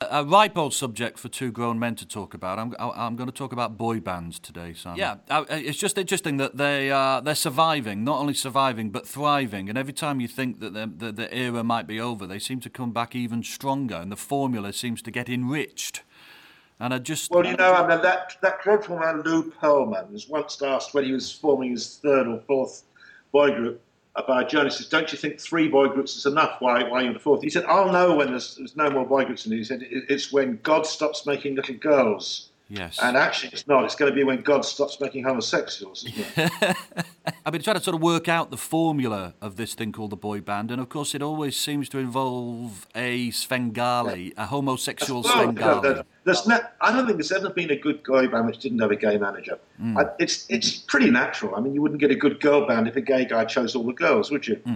a ripe old subject for two grown men to talk about. I'm going to talk about boy bands today, Simon. Yeah, it's just interesting that they're surviving, not only surviving but thriving. And every time you think that the era might be over, they seem to come back even stronger, and the formula seems to get enriched. And Well, I mean, that dreadful man Lou Pearlman was once asked when he was forming his third or fourth boy group by a journalist, says, "Don't you think 3 boy groups is enough? Why you're the fourth?" He said, "I'll know when there's no more boy groups." And he said, "It's when God stops making little girls." Yes. And actually, it's not. It's going to be when God stops making homosexuals, isn't it? I've been trying to sort of work out the formula of this thing called the boy band, and of course it always seems to involve a Svengali, a homosexual Svengali. I don't think there's ever been a good boy band which didn't have a gay manager. It's pretty natural. I mean, you wouldn't get a good girl band if a gay guy chose all the girls, would you?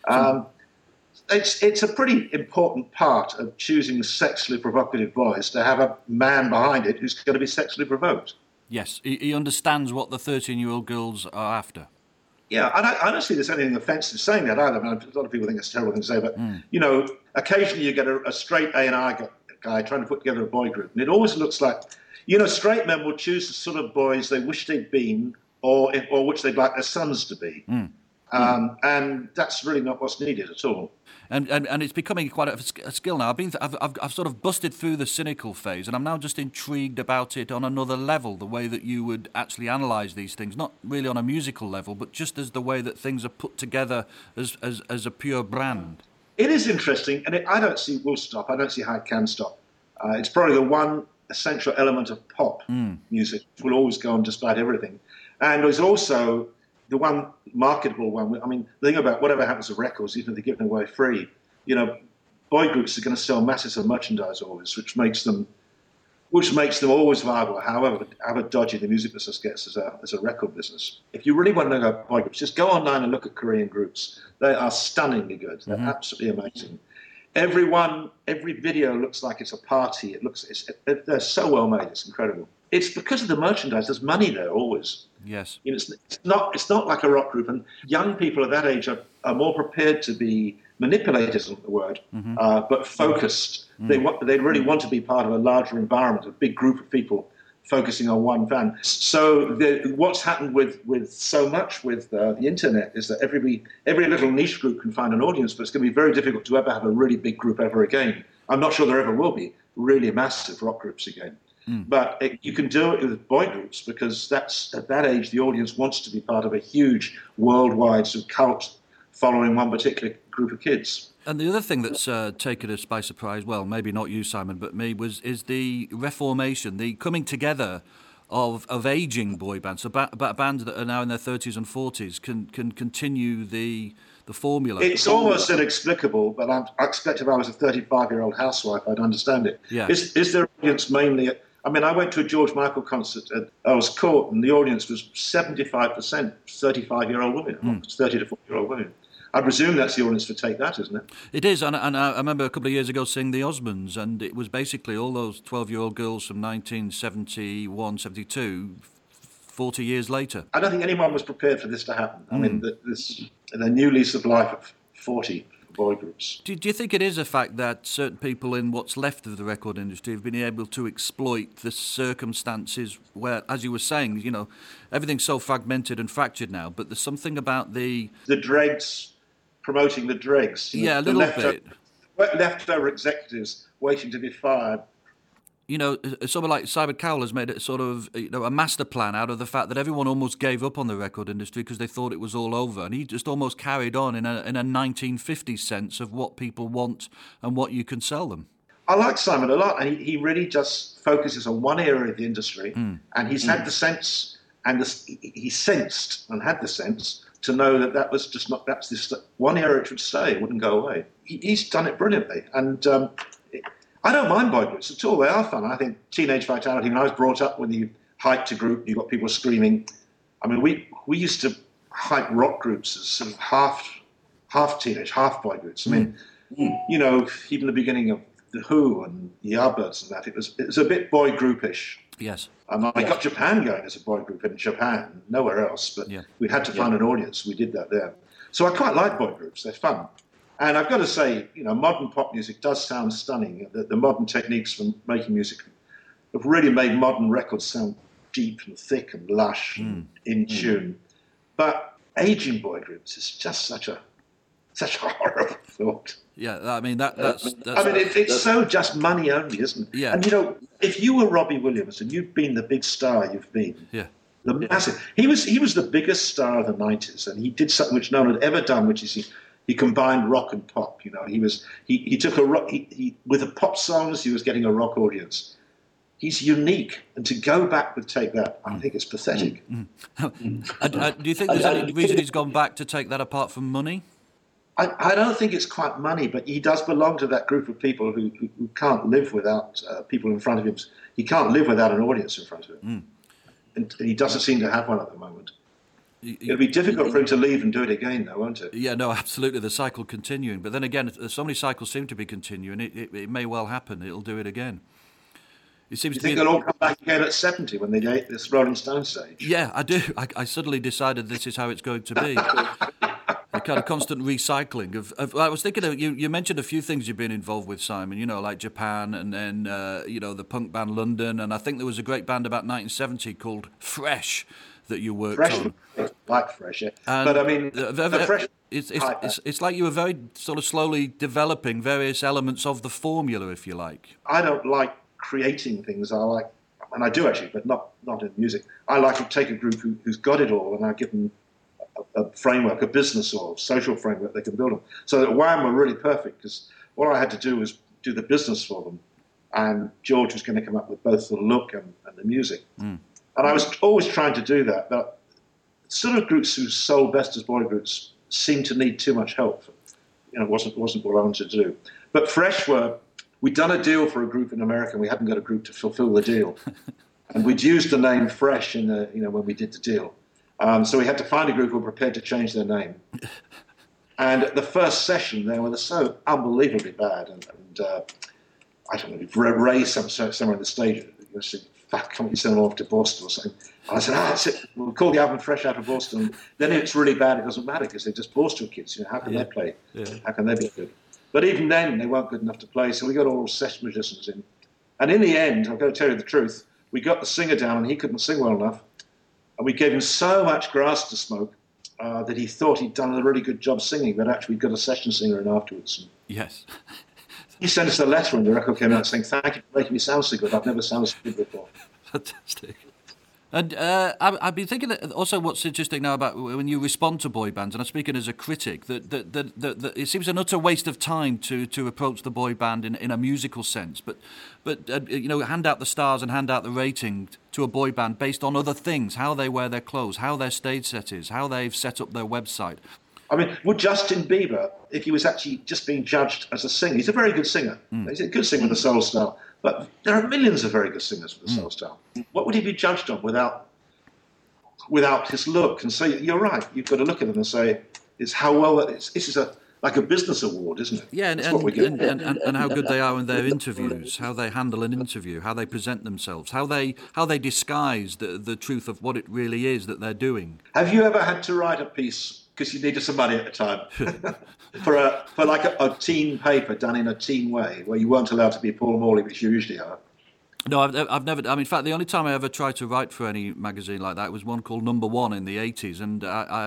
It's a pretty important part of choosing sexually provocative boys to have a man behind it who's going to be sexually provoked. Yes, he understands what the 13-year-old girls are after. Yeah, I don't see there's anything offensive saying that either. I mean, a lot of people think it's a terrible thing to say, but, occasionally you get a straight A&R guy trying to put together a boy group, and it always looks like, straight men will choose the sort of boys they wish they'd been or which they'd like their sons to be. And that's really not what's needed at all. And it's becoming quite a skill now. I've sort of busted through the cynical phase, and I'm now just intrigued about it on another level. The way that you would actually analyse these things, not really on a musical level, but just as the way that things are put together as a pure brand. It is interesting, and I don't see it will stop. I don't see how it can stop. It's probably the one essential element of pop music, which will always go on despite everything, and there's also the one marketable one. I mean, the thing about whatever happens to records, even if they're given away free, boy groups are going to sell masses of merchandise always, which makes them always viable, however dodgy the music business gets as a record business. If you really want to know about boy groups, just go online and look at Korean groups. They are stunningly good. They're absolutely amazing. Every video looks like it's a party. They're so well made. It's incredible. It's because of the merchandise. There's money there always. Yes. It's not like a rock group, and young people of that age are more prepared to be manipulated, isn't the word, but focused. They really want to be part of a larger environment, a big group of people focusing on one fan. So what's happened with so much with the internet is that every little niche group can find an audience, but it's going to be very difficult to ever have a really big group ever again. I'm not sure there ever will be really massive rock groups again. But you can do it with boy groups because that's at that age the audience wants to be part of a huge worldwide sort of cult following one particular group of kids. And the other thing that's taken us by surprise, well, maybe not you, Simon, but me, is the reformation, the coming together of aging boy bands. So bands that are now in their 30s and 40s can continue the formula. It's almost inexplicable, but I expect if I was a 35-year-old housewife, I'd understand it. Yeah. Is their audience mainly... I mean, I went to a George Michael concert at Earl's Court, and the audience was 75% 35-year-old women, 30 to 40-year-old women. I presume that's the audience for Take That, isn't it? It is, and I remember a couple of years ago seeing the Osmonds, and it was basically all those 12-year-old girls from 1971, 72, 40 years later. I don't think anyone was prepared for this to happen. I mean, the new lease of life of 40 boy groups. Do you think it is a fact that certain people in what's left of the record industry have been able to exploit the circumstances where, as you were saying, everything's so fragmented and fractured now, but there's something about the dregs promoting the dregs. Yeah, a little bit. Leftover executives waiting to be fired. Someone like Simon Cowell has made it sort of a master plan out of the fact that everyone almost gave up on the record industry because they thought it was all over, and he just almost carried on in a 1950s sense of what people want and what you can sell them. I like Simon a lot, and he really just focuses on one area of the industry, and he's had the sense, and he sensed and had the sense to know that was just not, that's this one area it would stay, it wouldn't go away. He's done it brilliantly, and I don't mind boy groups at all. They are fun. I think Teenage Vitality, when I was brought up, when you hyped a group, you got people screaming. I mean, we used to hype rock groups as sort of half teenage, half boy groups. I mean, even the beginning of The Who and the Yardbirds and that, it was a bit boy groupish. Yes. I got Japan going as a boy group in Japan, nowhere else, but we had to find an audience. We did that there. So I quite like boy groups. They're fun. And I've got to say, modern pop music does sound stunning. The modern techniques for making music have really made modern records sound deep and thick and lush and in tune. But aging boy groups is just such a horrible thought. Yeah, I mean that's it's so just money only, isn't it? Yeah. And if you were Robbie Williams and you've been the big star you've been, yeah, the massive, he was the biggest star of the '90s, and he did something which no one had ever done, which is he combined rock and pop. He took a rock with the pop songs, he was getting a rock audience. He's unique, and to go back and take that, I think it's pathetic. Do you think there's any reason he's gone back to take that apart from money? I don't think it's quite money, but he does belong to that group of people who can't live without people in front of him. He can't live without an audience in front of him. And he doesn't seem to have one at the moment. It'll be difficult for him to leave and do it again, though, won't it? Yeah, no, absolutely. The cycle continuing. But then again, so many cycles seem to be continuing. It may well happen. It'll do it again. It seems you think they'll all come back again at 70 when they get this Rolling Stone stage? Yeah, I do. I suddenly decided this is how it's going to be. A kind of constant recycling of I was thinking of, you mentioned a few things you've been involved with, Simon, like Japan and then, the punk band London, and I think there was a great band about 1970 called Fresh that you worked on. Like Fresh, yeah. And but I mean, Fresh... It's like you were very sort of slowly developing various elements of the formula, if you like. I don't like creating things. I like, and I do actually, but not in music. I like to take a group who's got it all, and I give them a framework, a business or social framework they can build on. So that Wham were really perfect because all I had to do was do the business for them, and George was going to come up with both the look and the music. And I was always trying to do that, but sort of groups who sold best as boy groups seemed to need too much help. It wasn't what I wanted to do. But Fresh we'd done a deal for a group in America, and we hadn't got a group to fulfill the deal, and we'd used the name Fresh in when we did the deal. So we had to find a group who were prepared to change their name. And at the first session, they were so unbelievably bad. And I don't know, Ray somewhere on the stage said, "Can't you send them off to Boston or something?" And I said, that's it. We'll call the album Fresh Out of Boston. Then if it's really bad, it doesn't matter because they're just Boston kids. How can they play? Yeah. How can they be good? But even then, they weren't good enough to play. So we got all session musicians in. And in the end, I've got to tell you the truth, we got the singer down and he couldn't sing well enough. And we gave him so much grass to smoke that he thought he'd done a really good job singing, but actually we got a session singer in afterwards. And yes. He sent us a letter and the record came out saying, "Thank you for making me sound so good. I've never sounded so good before." Fantastic. And I've been thinking that also what's interesting now about when you respond to boy bands, and I'm speaking as a critic, that it seems an utter waste of time to approach the boy band in a musical sense, but hand out the stars and hand out the rating to a boy band based on other things, how they wear their clothes, how their stage set is, how they've set up their website. I mean, would Justin Bieber, if he was actually just being judged as a singer, he's a very good singer. He's a good singer with a soul style. But there are millions of very good singers with a soul style. What would he be judged on without his look? And so you're right. You've got to look at them and say, "It's how well that is." This is like a business award, isn't it? Yeah, and how good they are in their interviews, how they handle an interview, how they present themselves, how they disguise the truth of what it really is that they're doing. Have you ever had to write a piece because you needed some money at the time for like a teen paper done in a teen way where you weren't allowed to be Paul Morley, which you usually are? No, I've never. I mean, in fact, the only time I ever tried to write for any magazine like that was one called Number One in the 80s, and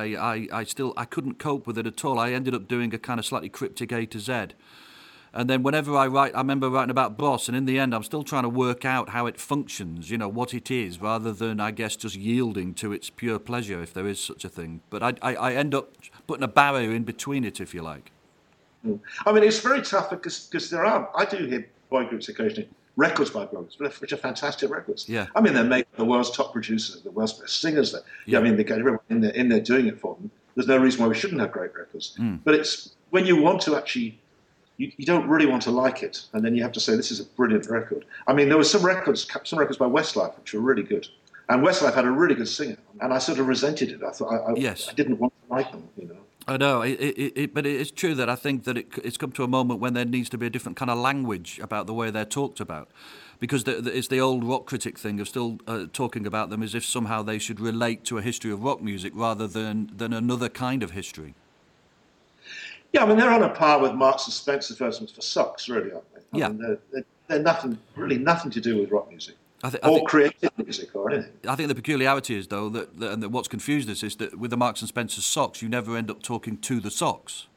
I couldn't cope with it at all. I ended up doing a kind of slightly cryptic A to Z. And then whenever I write, I remember writing about Bros, and in the end, I'm still trying to work out how it functions, what it is, rather than, I guess, just yielding to its pure pleasure, if there is such a thing. But I end up putting a barrier in between it, if you like. I mean, it's very tough because I do hear boy groups occasionally, records by boy groups, which are fantastic records. Yeah. I mean, they're making the world's top producers, the world's best singers. Yeah. I mean, they get everyone in there doing it for them. There's no reason why we shouldn't have great records. But it's when you want to actually... You don't really want to like it, and then you have to say, this is a brilliant record. I mean, there were some records by Westlife, which were really good. And Westlife had a really good singer, and I sort of resented it. I thought I didn't want to like them, I know, but it is true that I think that it's come to a moment when there needs to be a different kind of language about the way they're talked about. Because it's the old rock critic thing of still talking about them as if somehow they should relate to a history of rock music rather than another kind of history. Yeah, I mean, they're on a par with Marks and Spencer versions for socks, really, aren't they? I mean, they're nothing to do with rock music. Or creative music or anything. I think the peculiarity is, though, that what's confused us is that with the Marks and Spencer socks, you never end up talking to the socks.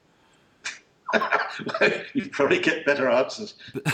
You probably get better answers.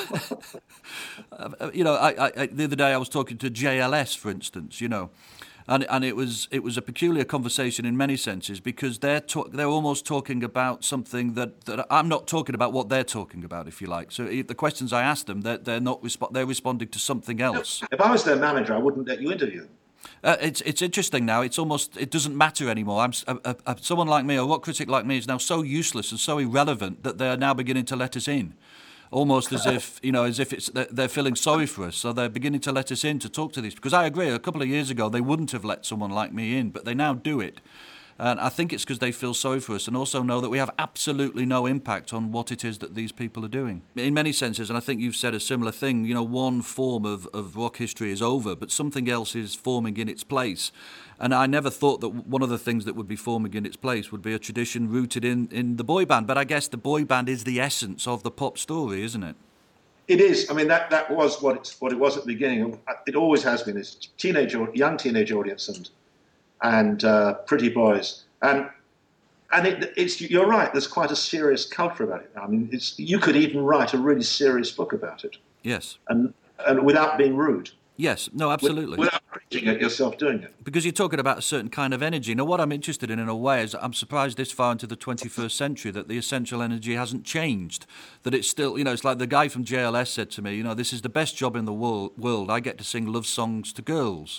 You know, the other day I was talking to JLS, for instance, you know, and it was a peculiar conversation in many senses because they're almost talking about something that I'm not talking about what they're talking about, if you like. So the questions I asked them, they're responding to something else. If I was their manager, I wouldn't let you interview them. It's interesting now. It doesn't matter anymore. Someone like me, a rock critic like me, is now so useless and so irrelevant that they are now beginning to let us in. Almost as if they're feeling sorry for us, so they're beginning to let us in to talk to these. Because I agree, a couple of years ago they wouldn't have let someone like me in, but they now do it. And I think it's because they feel sorry for us and also know that we have absolutely no impact on what it is that these people are doing. In many senses, and I think you've said a similar thing, you know, one form of rock history is over, but something else is forming in its place. And I never thought that one of the things that would be forming in its place would be a tradition rooted in the boy band. But I guess the boy band is the essence of the pop story, isn't it? It is. I mean, that was what it was at the beginning. It always has been. It's young teenage audience and pretty boys. And it's you're right. There's quite a serious culture about it now. I mean, you could even write a really serious book about it. Yes. And without being rude. Yes, no, absolutely. Without preaching at yourself doing it. Because you're talking about a certain kind of energy. Now, what I'm interested in a way, is I'm surprised this far into the 21st century that the essential energy hasn't changed. That it's still, you know, it's like the guy from JLS said to me, you know, this is the best job in the world. I get to sing love songs to girls.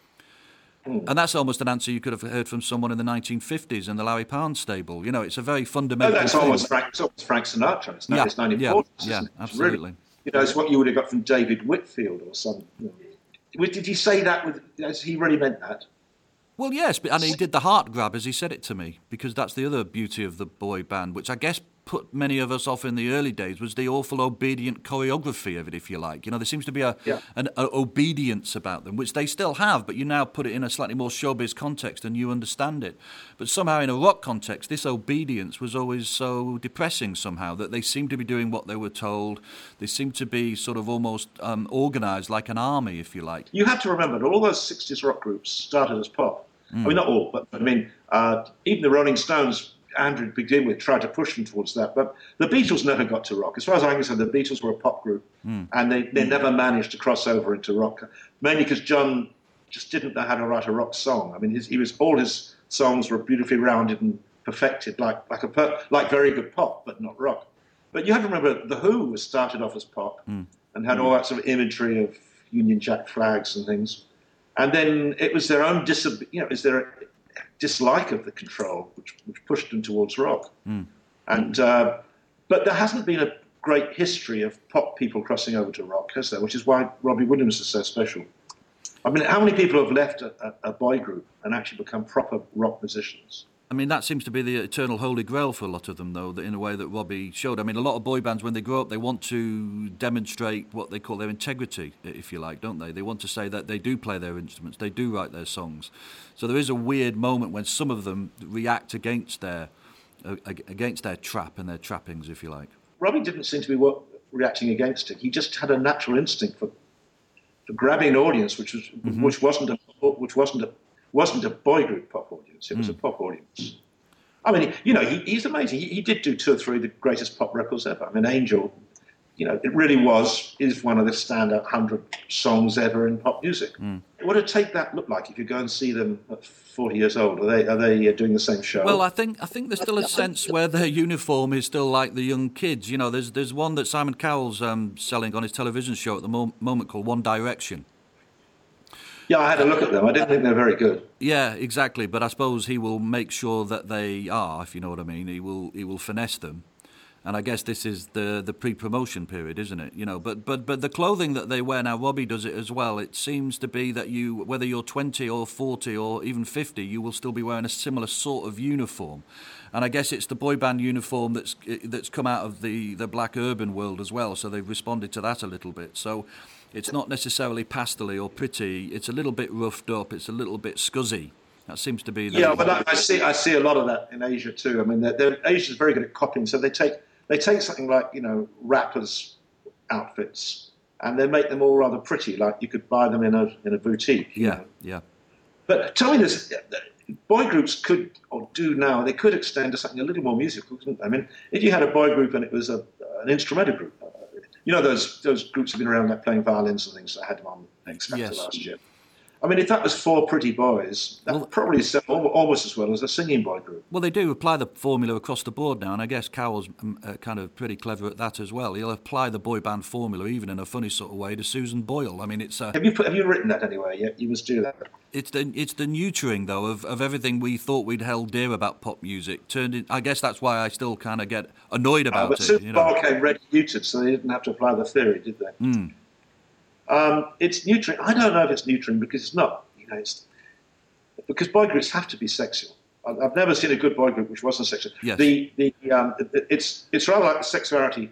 And that's almost an answer you could have heard from someone in the 1950s in the Larry Parnes stable. You know, it's a very fundamental that's thing. almost Frank Sinatra. It's 1940s. Yeah, absolutely. Really, you know, it's what you would have got from David Whitfield or something. You know. Did he say that? Has he really meant that? Well, yes, and he did the heart grab as he said it to me, because that's the other beauty of the boy band, which I guess put many of us off in the early days, was the awful obedient choreography of it, if you like. You know, there seems to be an obedience about them, which they still have, but you now put it in a slightly more showbiz context and you understand it. But somehow in a rock context, this obedience was always so depressing somehow, that they seemed to be doing what they were told. They seemed to be sort of almost organised like an army, if you like. You have to remember that all those 60s rock groups started as pop. I mean, not all, but I mean, even the Rolling Stones, Andrew to begin with, tried to push them towards that. But the Beatles never got to rock. As far as I'm concerned, the Beatles were a pop group, and they never managed to cross over into rock, mainly because John just didn't know how to write a rock song. I mean, all his songs were beautifully rounded and perfected, like very good pop, but not rock. But you have to remember, The Who was started off as pop and had all that sort of imagery of Union Jack flags and things. And then it was their own dislike of the control which pushed them towards rock. And but there hasn't been a great history of pop people crossing over to rock, has there? Which is why Robbie Williams is so special. I mean, how many people have left a boy group and actually become proper rock musicians? I mean, that seems to be the eternal holy grail for a lot of them, though, in a way that Robbie showed. I mean, a lot of boy bands, when they grow up, they want to demonstrate what they call their integrity, if you like, don't they? They want to say that they do play their instruments, they do write their songs. So there is a weird moment when some of them react against their trap and their trappings, if you like. Robbie didn't seem to be reacting against it. He just had a natural instinct for grabbing an audience, which wasn't a boy group pop audience. It was a pop audience. I mean, you know, he's amazing. He did do 2 or 3 of the greatest pop records ever. I mean, Angel, you know, it really is one of the standout 100 songs ever in pop music. What would a take that look like if you go and see them at 40 years old? Are they doing the same show? Well, I think there's still a sense where their uniform is still like the young kids. You know, there's one that Simon Cowell's selling on his television show at the moment called One Direction. Yeah, I had a look at them. I didn't think they were very good. Yeah, exactly. But I suppose he will make sure that they are, if you know what I mean. He will finesse them. And I guess this is the pre-promotion period, isn't it? You know, but the clothing that they wear now, Robbie does it as well. It seems to be that whether you're 20 or 40 or even 50, you will still be wearing a similar sort of uniform. And I guess it's the boy band uniform that's come out of the black urban world as well. So they've responded to that a little bit. So it's not necessarily pastel-y or pretty. It's a little bit roughed up. It's a little bit scuzzy. That seems to be the... Yeah, but I see a lot of that in Asia too. I mean, Asia's very good at copying. So they take something like, you know, rappers' outfits, and they make them all rather pretty, like you could buy them in a boutique. You know? Yeah. But tell me this: boy groups could, or do now, they could extend to something a little more musical, couldn't they? I mean, if you had a boy group and it was an instrumental group, you know, those groups have been around like playing violins and things. I had them on X Factor last year. I mean, if that was 4 pretty boys, that would probably sell almost as well as a singing boy group. Well, they do apply the formula across the board now, and I guess Cowell's kind of pretty clever at that as well. He'll apply the boy band formula, even in a funny sort of way, to Susan Boyle. I mean, it's... Have you written that anywhere yet? You must do that. It's the neutering, though, of everything we thought we'd held dear about pop music. I guess that's why I still kind of get annoyed about but it. Susan Boyle came ready neutered, so they didn't have to apply the theory, did they? It's neutering. I don't know if it's neutering because it's not. Because boy groups have to be sexual. I've never seen a good boy group which wasn't sexual. Yes. It's rather like the sexuality.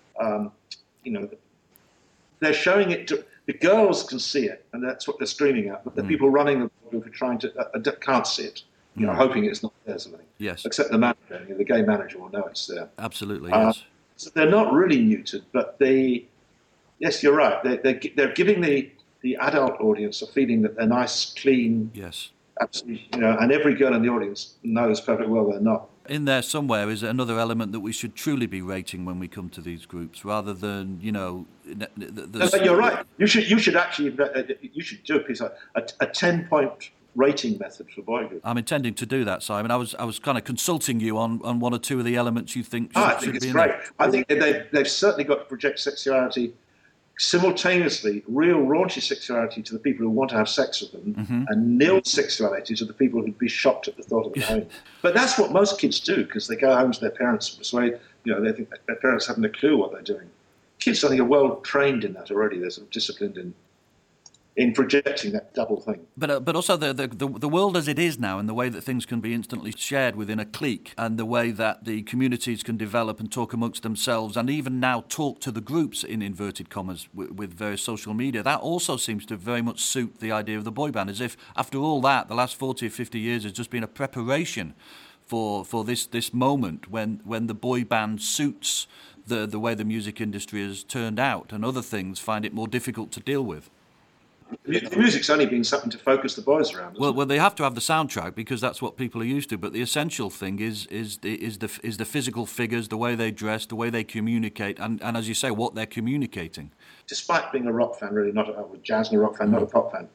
They're showing it to the girls can see it, and that's what they're screaming at. But the people running the boy group are trying to can't see it. Hoping it's not there, sort of thing. Yes. Except the manager, the gay manager will know it's there. Absolutely. Yes. So they're not really neutered, but yes, you're right. They're giving the adult audience a feeling that they're nice, clean. Yes. Absolutely. And every girl in the audience knows perfectly well they're not. In there somewhere is another element that we should truly be rating when we come to these groups, rather than, No, you're right. You should actually do a piece like a 10-point rating method for boy groups. I'm intending to do that, Simon. I was kind of consulting you on one or two of the elements you think should, I think it's great. I think they've certainly got to project sexuality simultaneously, real raunchy sexuality to the people who want to have sex with them, and nil sexuality to the people who'd be shocked at the thought of it home. But that's what most kids do, because they go home to their parents and persuade, they think their parents haven't a clue what they're doing. Kids, I think, are well trained in that already. They're sort of disciplined in projecting that double thing. But also the world as it is now, and the way that things can be instantly shared within a clique, and the way that the communities can develop and talk amongst themselves, and even now talk to the groups in inverted commas with various social media, that also seems to very much suit the idea of the boy band, as if after all that, the last 40 or 50 years has just been a preparation for this moment when the boy band suits the way the music industry has turned out, and other things find it more difficult to deal with. The music's only been something to focus the boys around. Well, they have to have the soundtrack because that's what people are used to. But the essential thing is the physical figures, the way they dress, the way they communicate, and as you say, what they're communicating. Despite being a rock fan, really not a jazz and a rock fan, not a pop fan,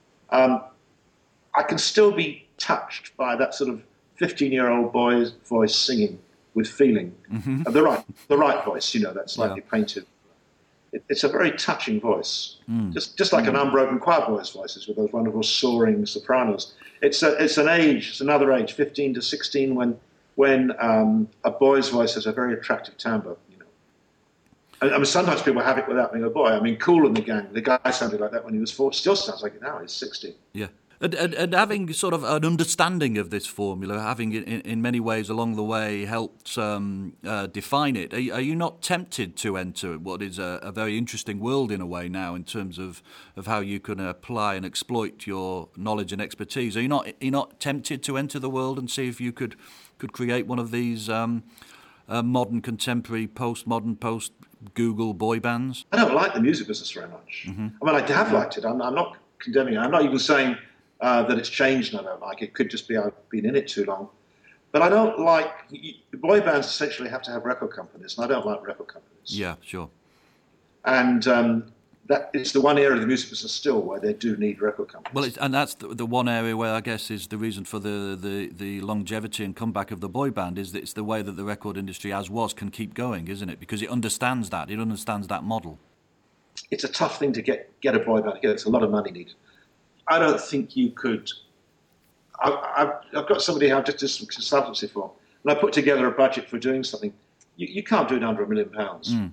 I can still be touched by that sort of 15-year-old boy's voice singing with feeling, the right voice. That's slightly painted. It's a very touching voice, just like an unbroken choir boy's voices with those wonderful soaring sopranos. It's another age, 15 to 16, when a boy's voice has a very attractive timbre. I mean, sometimes people have it without being a boy. I mean, Kool and the Gang, the guy sounded like that when he was 4, still sounds like it now. He's 60. Yeah. And having sort of an understanding of this formula, having in many ways along the way helped define it, are you not tempted to enter what is a very interesting world in a way now in terms of how you can apply and exploit your knowledge and expertise? Are you not tempted to enter the world and see if you could create one of these modern, contemporary, postmodern, post-Google boy bands? I don't like the music business very much. I mean, I have liked it. I'm not condemning it. I'm not even saying that it's changed and I don't like it. It could just be I've been in it too long. But I don't like... Boy bands essentially have to have record companies, and I don't like record companies. Yeah, sure. And that is the one area of the music business still where they do need record companies. Well, and that's the one area where I guess is the reason for the longevity and comeback of the boy band, is that it's the way that the record industry as was can keep going, isn't it? Because it understands that. It understands that model. It's a tough thing to get a boy band together. It's a lot of money needed. I don't think you could... I've got somebody I've just did some consultancy for, and I put together a budget for doing something. You can't do it under £1 million.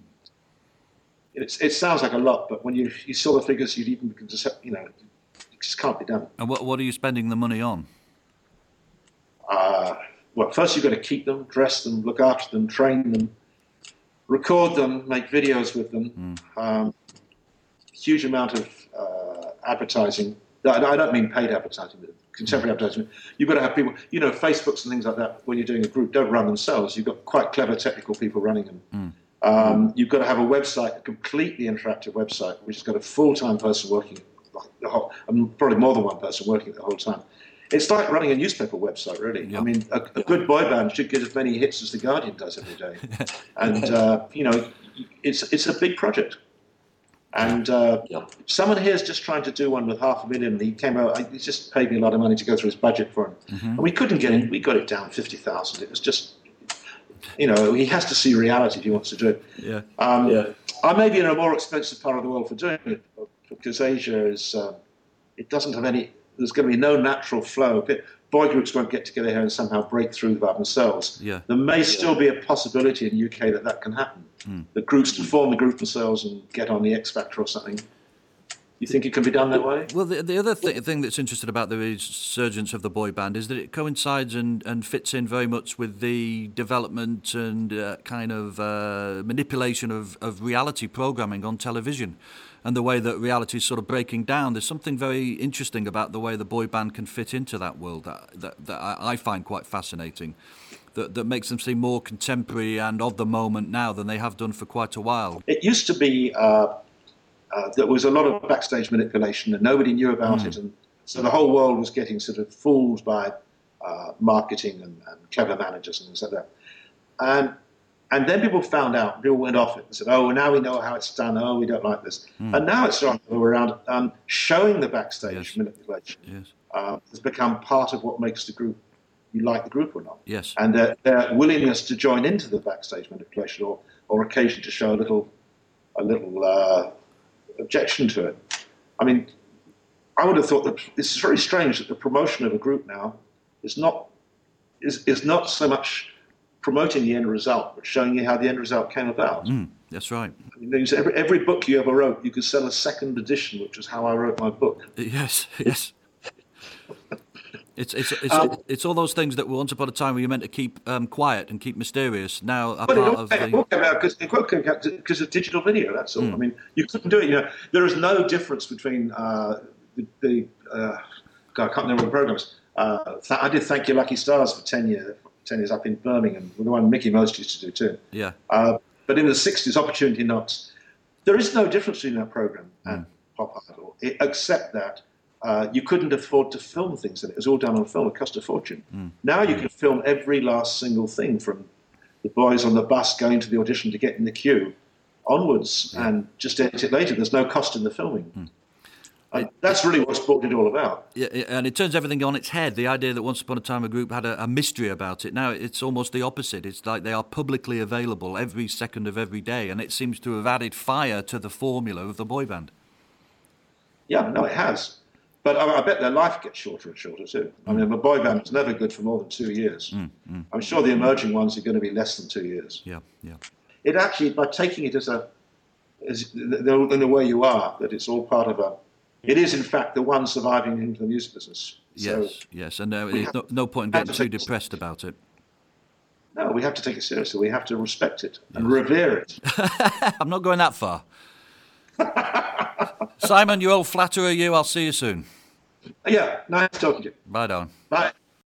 It sounds like a lot, but when you saw the figures, you'd even it just can't be done. And what are you spending the money on? Well, first you've got to keep them, dress them, look after them, train them, record them, make videos with them. Huge amount of advertising, I don't mean paid advertising, but contemporary advertising. You've got to have people, Facebooks and things like that, when you're doing a group, don't run themselves. You've got quite clever technical people running them. You've got to have a website, a completely interactive website, which has got a full-time person working, probably more than one person working it the whole time. It's like running a newspaper website, really. Yep. I mean, a good boy band should get as many hits as The Guardian does every day. And, it's a big project. And someone here is just trying to do one with $500,000. He came out, he just paid me a lot of money to go through his budget for him. And we couldn't get in, we got it down 50,000. It was just, he has to see reality if he wants to do it. I may be in a more expensive part of the world for doing it, because Asia is, it doesn't have any, there's going to be no natural flow. Boy groups won't get together here and somehow break through by themselves. There may still be a possibility in the UK that can happen. The groups can form the group themselves and get on the X Factor or something. You think it can be done that way? Well, the other thing that's interesting about the resurgence of the boy band is that it coincides and fits in very much with the development and kind of manipulation of reality programming on television, and the way that reality is sort of breaking down. There's something very interesting about the way the boy band can fit into that world that I find quite fascinating, that makes them seem more contemporary and of the moment now than they have done for quite a while. It used to be there was a lot of backstage manipulation and nobody knew about it, and so the whole world was getting sort of fooled by marketing and clever managers and things like that. And then people found out, people went off it and said, oh, now we know how it's done, oh, we don't like this. And now it's starting to go around showing the backstage manipulation. Has become part of what makes the group, you like the group or not. And their willingness to join into the backstage manipulation or occasion to show a little objection to it. I mean, I would have thought that it's very strange that the promotion of a group now is not so much promoting the end result, but showing you how the end result came about. That's right. I mean, every book you ever wrote, you could sell a second edition, which is how I wrote my book. Yes. It's all those things that once upon a time were you meant to keep quiet and keep mysterious. Now a part of the... because of digital video. That's all. I mean, you couldn't do it. There is no difference between God, I can't remember the programs. I did Thank You Lucky Stars for 10 years up in Birmingham, the one Mickey Most used to do too. But in the 60s, Opportunity Knocks, there is no difference between that program and Pop Idol, except that you couldn't afford to film things in it. It was all done on film. It cost a fortune. Now you can film every last single thing, from the boys on the bus going to the audition to get in the queue onwards, and just edit it later. There's no cost in the filming. That's really what's brought it all about. And it turns everything on its head. The idea that once upon a time a group had a mystery about it, now it's almost the opposite. It's like they are publicly available every second of every day, and it seems to have added fire to the formula of the boy band. Yeah, no, it has. But I bet their life gets shorter and shorter too. I mean, a boy band is never good for more than 2 years. I'm sure the emerging ones are going to be less than 2 years. It actually, by taking it as in the way you are, that it's all part of it is in fact the one surviving into the music business. Yes, and there's no point in getting too depressed about it. No, we have to take it seriously. We have to respect it and revere it. I'm not going that far. Simon, you old flatterer, you. I'll see you soon. Yeah, nice talking to you. Bye, Don. Bye.